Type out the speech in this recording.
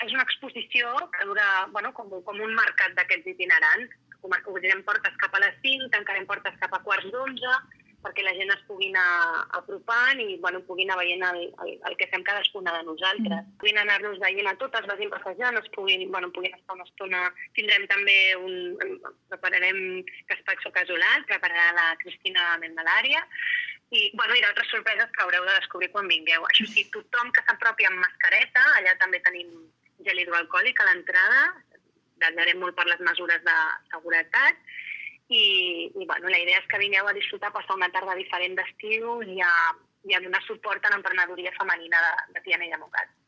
és una exposició que dura com un mercat d'aquests itinerants. Obrirem portes cap a les 5, tancarem portes cap a quarts d'11, perquè la gent es pugui anar apropant i pugui anar veient el que fem cadascuna de nosaltres. Puguin anar-nos veient a totes, vagin passejant, puguin estar una estona. Tindrem també prepararem Caspacho Casolat, prepararà la Cristina Mendelària, i d'altres sorpreses que haureu de descobrir quan vingueu. Això sí, tothom que s'apropi amb mascareta, allà també tenim gel hidroalcohòlic a l'entrada, vetllarem molt per les mesures de seguretat, i la idea és que vingueu a disfrutar, passar una tarda diferent d'estiu i a donar suport a l'emprenedoria femenina de Tiana i de Montgat.